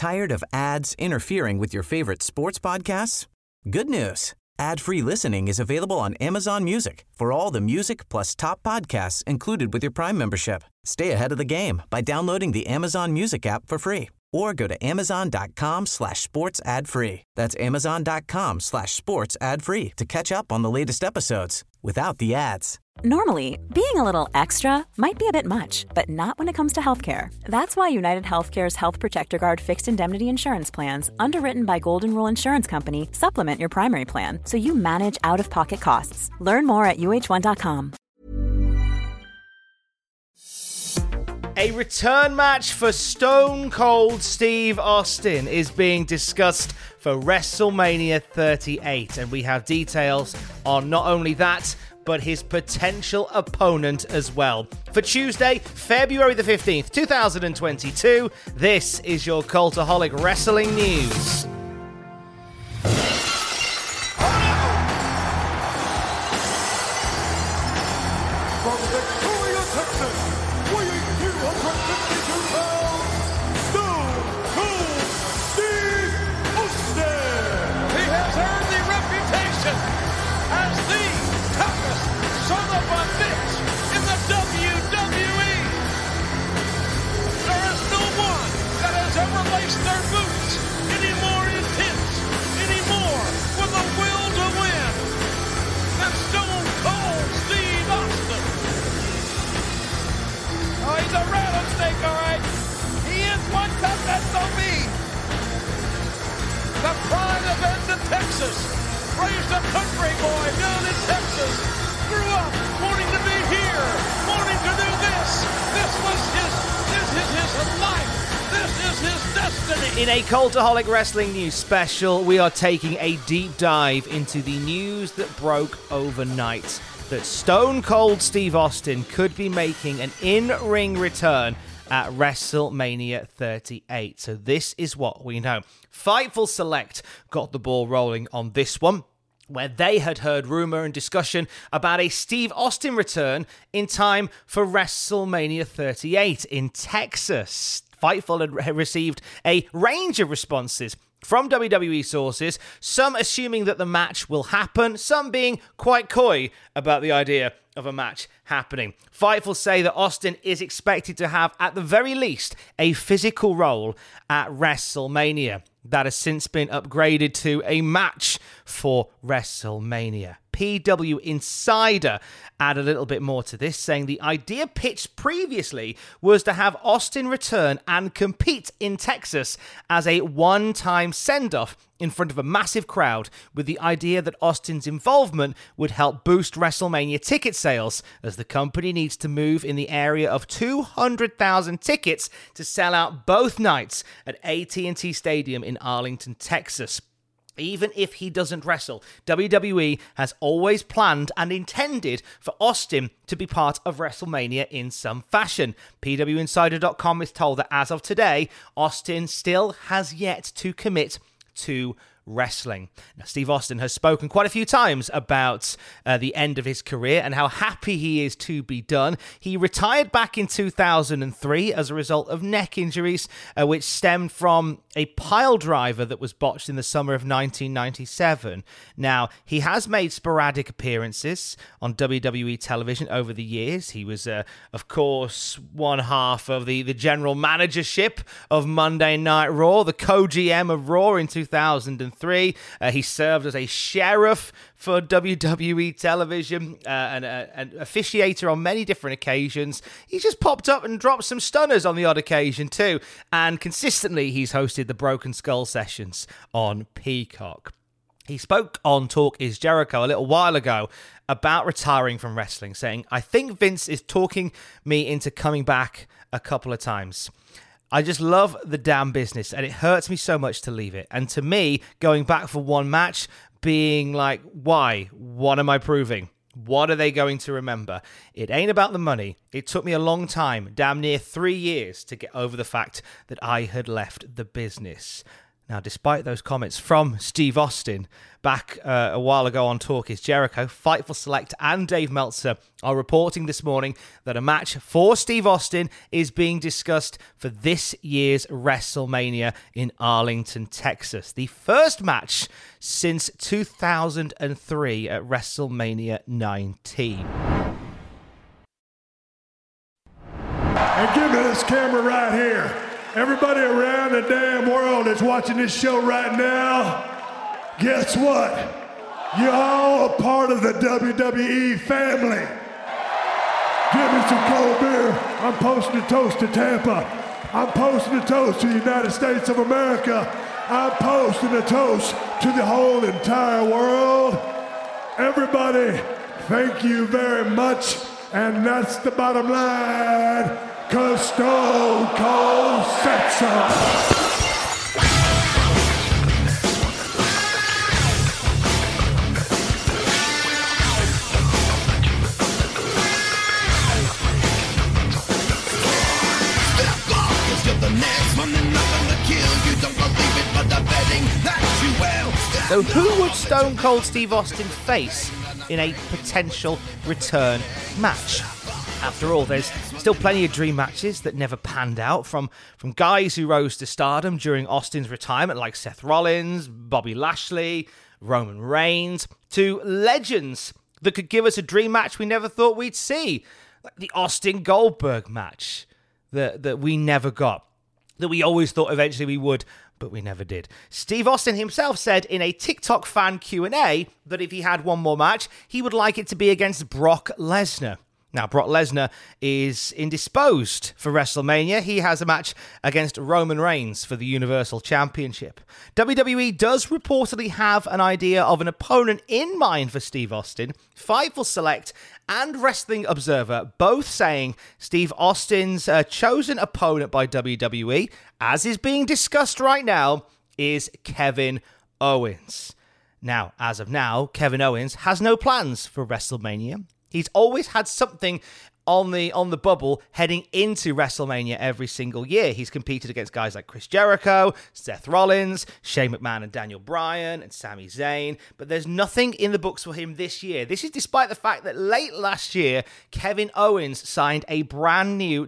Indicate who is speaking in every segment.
Speaker 1: Tired of ads interfering with your favorite sports podcasts? Good news. Ad-free listening is available on Amazon Music for all the music plus top podcasts included with your Prime membership. Stay ahead of the game by downloading the Amazon Music app for free or go to amazon.com/sports ad free. That's amazon.com/sports ad free to catch up on the latest episodes without the ads.
Speaker 2: Normally, being a little extra might be a bit much, but not when it comes to healthcare. That's why United Healthcare's Health Protector Guard fixed indemnity insurance plans, underwritten by Golden Rule Insurance Company, supplement your primary plan so you manage out-of-pocket costs. Learn more at uh1.com.
Speaker 3: A return match for Stone Cold Steve Austin is being discussed for WrestleMania 38, and we have details on not only that, but his potential opponent as well. For Tuesday, February the 15th, 2022, this is your Cultaholic Wrestling News.
Speaker 4: From Victoria, Texas, weighing 252 pounds, Stone Cold Steve Austin!
Speaker 5: He has earned the reputation as the toughest son of a bitch in the WWE. There is no one that has ever laced their boots any more intense, any more with a will to win than Stone Cold Steve Austin. Oh, he's a rattlesnake, all right. He is one tough SOB. The pride of Edna, Texas. Raised a country boy down in Texas. Grew up wanting to be here, wanting to do this. This is his life. This is his destiny.
Speaker 3: In a Cultaholic Wrestling News special, we are taking a deep dive into the news that broke overnight that Stone Cold Steve Austin could be making an in-ring return at WrestleMania 38. So this is what we know. Fightful Select got the ball rolling on this one, where they had heard rumor and discussion about a Steve Austin return in time for WrestleMania 38 in Texas. Fightful had received a range of responses from WWE sources, some assuming that the match will happen, some being quite coy about the idea of a match happening. Fightful say that Austin is expected to have, at the very least, a physical role at WrestleMania. That has since been upgraded to a match for WrestleMania. PW Insider add a little bit more to this, saying the idea pitched previously was to have Austin return and compete in Texas as a one-time send-off in front of a massive crowd, with the idea that Austin's involvement would help boost WrestleMania ticket sales, as the company needs to move in the area of 200,000 tickets to sell out both nights at AT&T Stadium in Arlington, Texas. Even if he doesn't wrestle, WWE has always planned and intended for Austin to be part of WrestleMania in some fashion. PWInsider.com is told that as of today, Austin still has yet to commit to wrestling. Now, Steve Austin has spoken quite a few times about the end of his career and how happy he is to be done. He retired back in 2003 as a result of neck injuries, which stemmed from a pile driver that was botched in the summer of 1997. Now, he has made sporadic appearances on WWE television over the years. He was, of course, one half of the general managership of Monday Night Raw, the co-GM of Raw in 2003. He served as a sheriff for WWE television and an officiator on many different occasions. He's just popped up and dropped some stunners on the odd occasion too. And consistently, he's hosted the Broken Skull sessions on Peacock. He spoke on Talk Is Jericho a little while ago about retiring from wrestling, saying, "I think Vince is talking me into coming back a couple of times. I just love the damn business, and it hurts me so much to leave it. And to me, going back for one match, being like, why? What am I proving? What are they going to remember? It ain't about the money. It took me a long time, damn near 3 years, to get over the fact that I had left the business." Now, despite those comments from Steve Austin back a while ago on Talk is Jericho, Fightful Select and Dave Meltzer are reporting this morning that a match for Steve Austin is being discussed for this year's WrestleMania in Arlington, Texas. The first match since 2003 at WrestleMania 19.
Speaker 4: And give me this camera right here. Everybody around the damn world that's watching this show right now, guess what? You're all a part of the WWE family. Give me some cold beer. I'm posting a toast to Tampa. I'm posting a toast to the United States of America. I'm posting a toast to the whole entire world. Everybody, thank you very much. And that's the bottom line. 'Cause Stone Cold said so.
Speaker 3: So who would Stone Cold Steve Austin face in a potential return match? After all, there's still plenty of dream matches that never panned out, from guys who rose to stardom during Austin's retirement, like Seth Rollins, Bobby Lashley, Roman Reigns, to legends that could give us a dream match we never thought we'd see, like the Austin Goldberg match that we never got, that we always thought eventually we would, but we never did. Steve Austin himself said in a TikTok fan Q&A that if he had one more match, he would like it to be against Brock Lesnar. Now, Brock Lesnar is indisposed for WrestleMania. He has a match against Roman Reigns for the Universal Championship. WWE does reportedly have an idea of an opponent in mind for Steve Austin. Fightful Select and Wrestling Observer both saying Steve Austin's chosen opponent by WWE, as is being discussed right now, is Kevin Owens. Now, as of now, Kevin Owens has no plans for WrestleMania. He's always had something on the bubble heading into WrestleMania every single year. He's competed against guys like Chris Jericho, Seth Rollins, Shane McMahon and Daniel Bryan, and Sami Zayn, but there's nothing in the books for him this year. This is despite the fact that late last year, Kevin Owens signed a brand new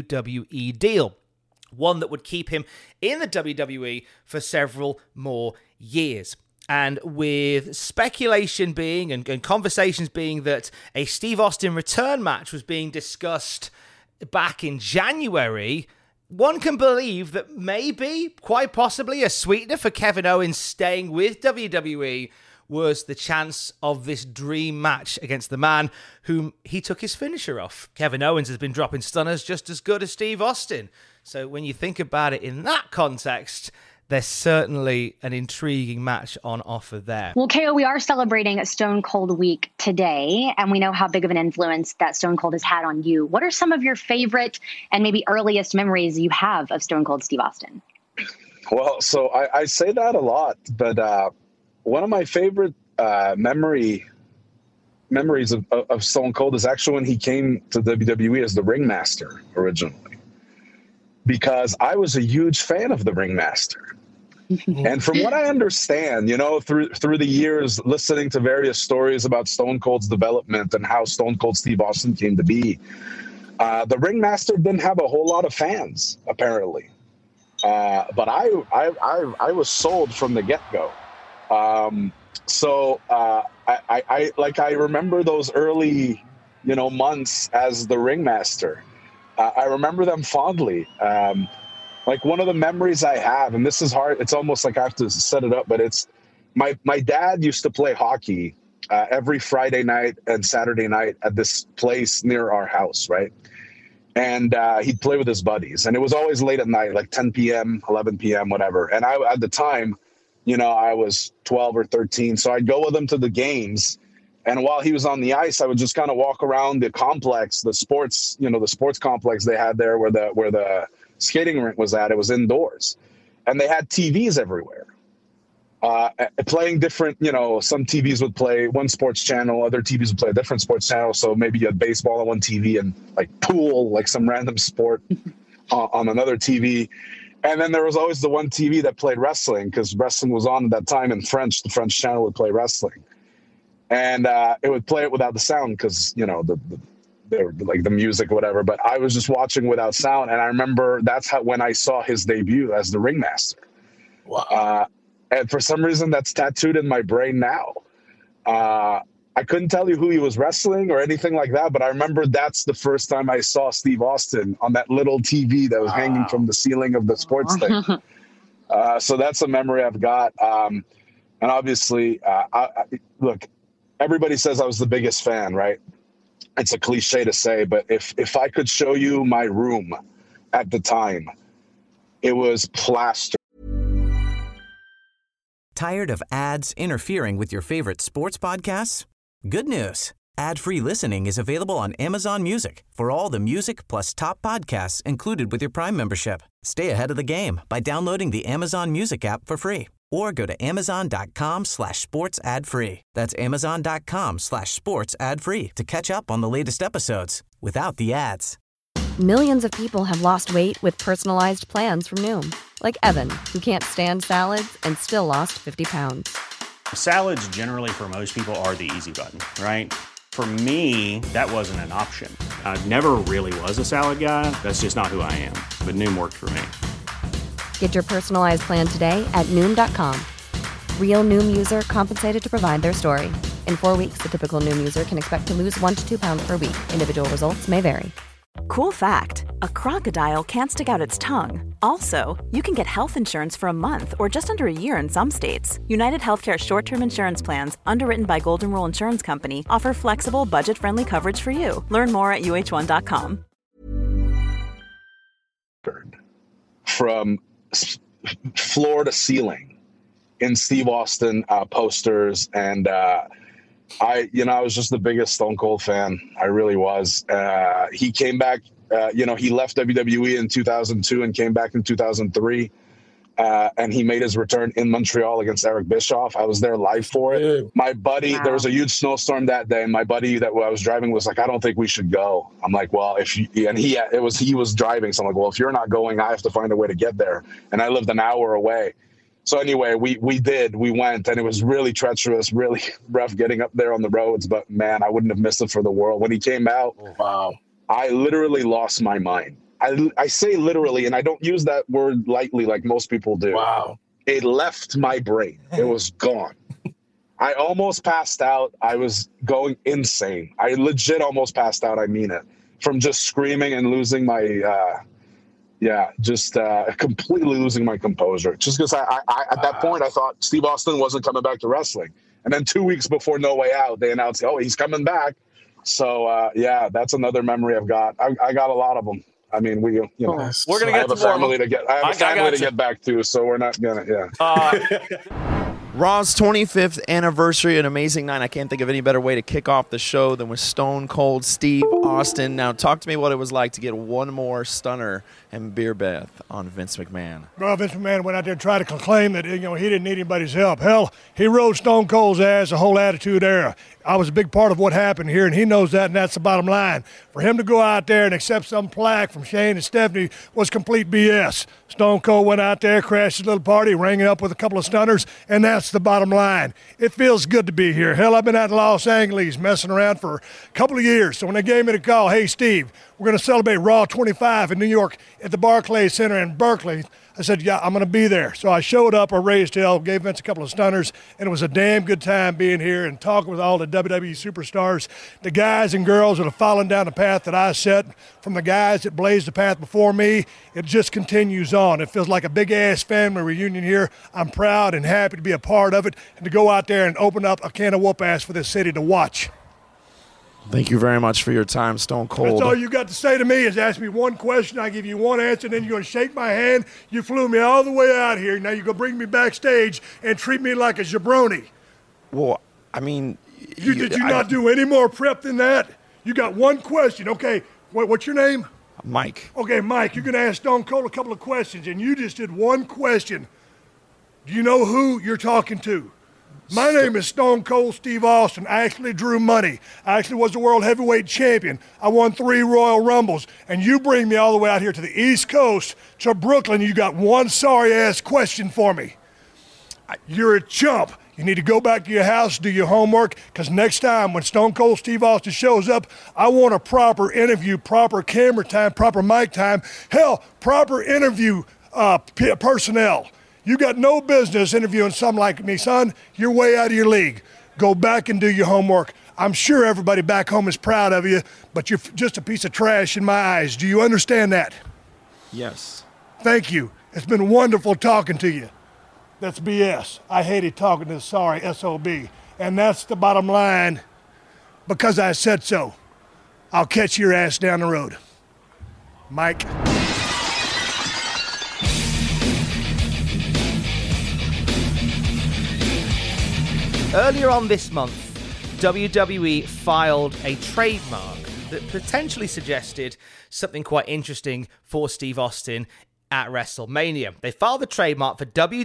Speaker 3: WWE deal, one that would keep him in the WWE for several more years. And with speculation being and conversations being that a Steve Austin return match was being discussed back in January, one can believe that maybe, quite possibly, a sweetener for Kevin Owens staying with WWE was the chance of this dream match against the man whom he took his finisher off. Kevin Owens has been dropping stunners just as good as Steve Austin. So when you think about it in that context, there's certainly an intriguing match on offer there.
Speaker 6: Well, KO, we are celebrating Stone Cold Week today, and we know how big of an influence that Stone Cold has had on you. What are some of your favorite and maybe earliest memories you have of Stone Cold Steve Austin?
Speaker 7: Well, so I say that a lot, but one of my favorite memories of Stone Cold is actually when he came to WWE as the Ringmaster originally, because I was a huge fan of the Ringmaster. And from what I understand, you know, through the years, listening to various stories about Stone Cold's development and how Stone Cold Steve Austin came to be, the Ringmaster didn't have a whole lot of fans, apparently. But I was sold from the get-go. I remember those early, months as the Ringmaster. I remember them fondly. Like one of the memories I have, and this is hard, it's almost like I have to set it up, but it's my dad used to play hockey every Friday night and Saturday night at this place near our house, right? And he'd play with his buddies. And it was always late at night, like 10 p.m., 11 p.m., whatever. And I, at the time, I was 12 or 13. So I'd go with him to the games. And while he was on the ice, I would just kind of walk around the complex, the sports complex they had there where the skating rink was at. It was indoors. And they had TVs everywhere. Playing different, some TVs would play one sports channel, other TVs would play a different sports channel. So maybe you had baseball on one TV and like pool, like some random sport on another TV. And then there was always the one TV that played wrestling, because wrestling was on at that time in French. The French channel would play wrestling. And it would play it without the sound because, you know, they were like the music, whatever. But I was just watching without sound. And I remember that's when I saw his debut as the ringmaster.
Speaker 8: Wow.
Speaker 7: And for some reason, that's tattooed in my brain now. I couldn't tell you who he was wrestling or anything like that, but I remember that's the first time I saw Steve Austin on that little TV that was hanging from the ceiling of the sports thing. So that's a memory I've got. And obviously, look, everybody says I was the biggest fan, right? It's a cliche to say, but if I could show you my room at the time, it was plastered.
Speaker 1: Tired of ads interfering with your favorite sports podcasts? Good news. Ad-free listening is available on Amazon Music for all the music plus top podcasts included with your Prime membership. Stay ahead of the game by downloading the Amazon Music app for free or go to amazon.com/sports ad free. That's amazon.com/sports ad free to catch up on the latest episodes without the ads.
Speaker 2: Millions of people have lost weight with personalized plans from Noom. Like Evan, who can't stand salads and still lost 50 pounds.
Speaker 9: Salads generally for most people are the easy button, right? For me, that wasn't an option. I never really was a salad guy. That's just not who I am. But Noom worked for me.
Speaker 2: Get your personalized plan today at Noom.com. Real Noom user compensated to provide their story. In 4 weeks, the typical Noom user can expect to lose 1 to 2 pounds per week. Individual results may vary.
Speaker 10: Cool fact, a crocodile can't stick out its tongue. Also, you can get health insurance for a month or just under a year in some states. United Healthcare short-term insurance plans, underwritten by Golden Rule Insurance Company, offer flexible, budget-friendly coverage for you. Learn more at UH1.com.
Speaker 7: From floor to ceiling in Steve Austin posters, and I was just the biggest Stone Cold fan. I really was. He came back, he left WWE in 2002 and came back in 2003. And he made his return in Montreal against Eric Bischoff. I was there live for it. My buddy, There was a huge snowstorm that day, and my buddy that I was driving was like, I don't think we should go. I'm like, well, he was driving. So I'm like, well, if you're not going, I have to find a way to get there. And I lived an hour away. So anyway, we went, and it was really treacherous, really rough getting up there on the roads. But man, I wouldn't have missed it for the world. When he came out, wow, I literally lost my mind. I say literally, and I don't use that word lightly like most people do.
Speaker 8: Wow.
Speaker 7: It left my brain. It was gone. I almost passed out. I was going insane. I legit almost passed out. I mean it. From just screaming and losing my completely losing my composure. Just because I at that point, I thought Steve Austin wasn't coming back to wrestling. And then 2 weeks before No Way Out, they announced, oh, he's coming back. So, that's another memory I've got. I got a lot of them. I mean, we're going to get to family to get. I have a family to get back to, so we're not going to,
Speaker 11: Raw's 25th anniversary, an amazing night. I can't think of any better way to kick off the show than with Stone Cold Steve Austin. Now, talk to me what it was like to get one more stunner and beer bath on Vince McMahon.
Speaker 4: Well, Vince McMahon went out there and tried to claim that he didn't need anybody's help. Hell, he rode Stone Cold's ass the whole Attitude Era. I was a big part of what happened here, and he knows that, and that's the bottom line. For him to go out there and accept some plaque from Shane and Stephanie was complete BS. Stone Cold went out there, crashed his little party, rang it up with a couple of stunners, and that's the bottom line. It feels good to be here. Hell, I've been out in Los Angeles messing around for a couple of years. So when they gave me the call, hey, Steve, we're going to celebrate Raw 25 in New York at the Barclays Center in Berkeley, I said, yeah, I'm going to be there. So I showed up, I raised hell, gave Vince a couple of stunners, and it was a damn good time being here and talking with all the WWE superstars, the guys and girls that have fallen down the path that I set, from the guys that blazed the path before me. It just continues on. It feels like a big-ass family reunion here. I'm proud and happy to be a part of it and to go out there and open up a can of whoop-ass for this city to watch.
Speaker 11: Thank you very much for your time, Stone Cold.
Speaker 4: That's all you got to say to me is ask me one question. I give you one answer, and then you're going to shake my hand. You flew me all the way out here. Now you're going to bring me backstage and treat me like a jabroni.
Speaker 11: Well, I mean...
Speaker 4: Did you not do any more prep than that? You got one question. Okay, what's your name?
Speaker 11: Mike.
Speaker 4: Okay, Mike, you're going to ask Stone Cold a couple of questions, and you just did one question. Do you know who you're talking to? My name is Stone Cold Steve Austin. I actually drew money. I actually was the world heavyweight champion. I won 3 Royal Rumbles. And you bring me all the way out here to the East Coast, to Brooklyn. You got one sorry-ass question for me. You're a chump. You need to go back to your house, do your homework, because next time when Stone Cold Steve Austin shows up, I want a proper interview, proper camera time, proper mic time, hell, proper interview personnel. You got no business interviewing something like me, son. You're way out of your league. Go back and do your homework. I'm sure everybody back home is proud of you, but you're just a piece of trash in my eyes. Do you understand that?
Speaker 11: Yes.
Speaker 4: Thank you. It's been wonderful talking to you. That's BS. I hated talking to the sorry SOB. And that's the bottom line, because I said so. I'll catch your ass down the road. Mike.
Speaker 3: Earlier on this month, WWE filed a trademark that potentially suggested something quite interesting for Steve Austin at WrestleMania. They filed the trademark for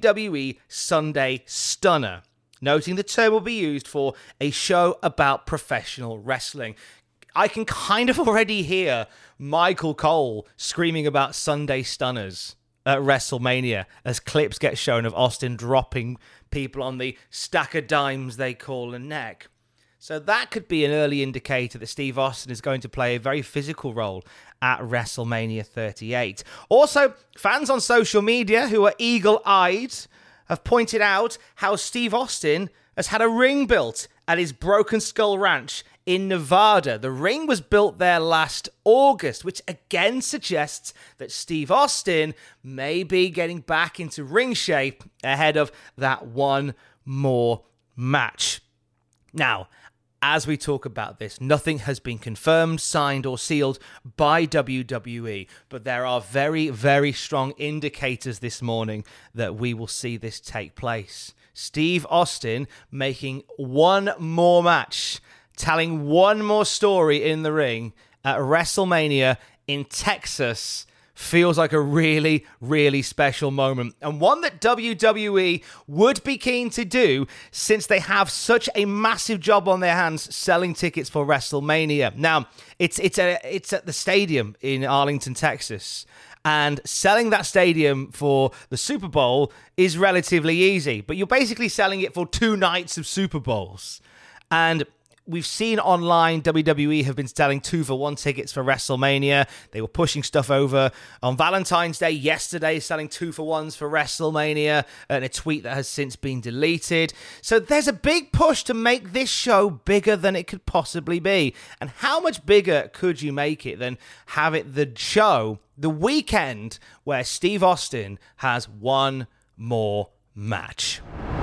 Speaker 3: WWE Sunday Stunner, noting the term will be used for a show about professional wrestling. I can kind of already hear Michael Cole screaming about Sunday Stunners at WrestleMania as clips get shown of Austin dropping people on the stack of dimes they call a neck. So that could be an early indicator that Steve Austin is going to play a very physical role at WrestleMania 38. Also, fans on social media who are eagle-eyed have pointed out how Steve Austin has had a ring built at his Broken Skull Ranch in Nevada. The ring was built there last August, which again suggests that Steve Austin may be getting back into ring shape ahead of that one more match. Now, as we talk about this, nothing has been confirmed, signed, or sealed by WWE, but there are very, very strong indicators this morning that we will see this take place. Steve Austin making one more match, telling one more story in the ring at WrestleMania in Texas feels like a really, really special moment, and one that WWE would be keen to do since they have such a massive job on their hands selling tickets for WrestleMania. Now, it's at the stadium in Arlington, Texas, and selling that stadium for the Super Bowl is relatively easy, but you're basically selling it for 2 nights of Super Bowls. And we've seen online WWE have been selling 2-for-1 tickets for WrestleMania. They were pushing stuff over on Valentine's Day yesterday, selling 2-for-1s for WrestleMania, and a tweet that has since been deleted. So there's a big push to make this show bigger than it could possibly be. And how much bigger could you make it than have it the show, the weekend where Steve Austin has one more match?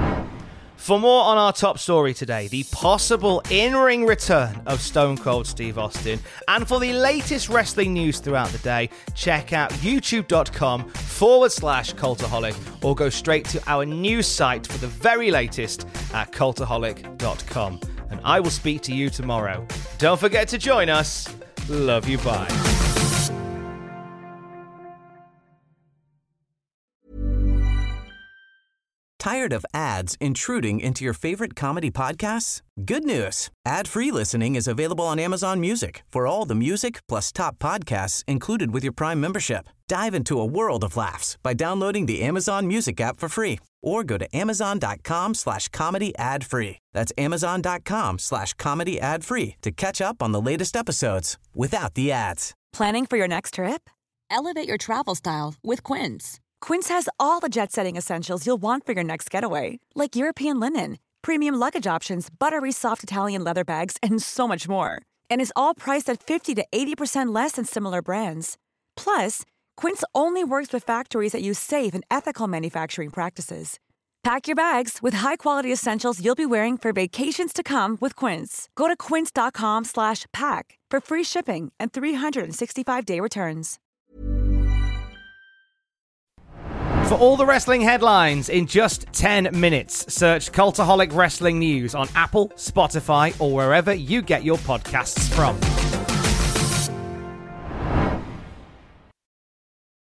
Speaker 3: For more on our top story today, the possible in-ring return of Stone Cold Steve Austin, and for the latest wrestling news throughout the day, check out youtube.com/Cultaholic or go straight to our news site for the very latest at cultaholic.com. And I will speak to you tomorrow. Don't forget to join us. Love you, bye.
Speaker 1: Tired of ads intruding into your favorite comedy podcasts? Good news. Ad-free listening is available on Amazon Music for all the music plus top podcasts included with your Prime membership. Dive into a world of laughs by downloading the Amazon Music app for free or go to amazon.com/comedy ad-free. That's amazon.com/comedy ad-free to catch up on the latest episodes without the ads.
Speaker 10: Planning for your next trip?
Speaker 8: Elevate your travel style with Quince.
Speaker 10: Quince has all the jet-setting essentials you'll want for your next getaway, like European linen, premium luggage options, buttery soft Italian leather bags, and so much more. And is all priced at 50 to 80% less than similar brands. Plus, Quince only works with factories that use safe and ethical manufacturing practices. Pack your bags with high-quality essentials you'll be wearing for vacations to come with Quince. Go to quince.com/pack for free shipping and 365-day returns.
Speaker 3: For all the wrestling headlines in just 10 minutes, search Cultaholic Wrestling News on Apple, Spotify, or wherever you get your podcasts from.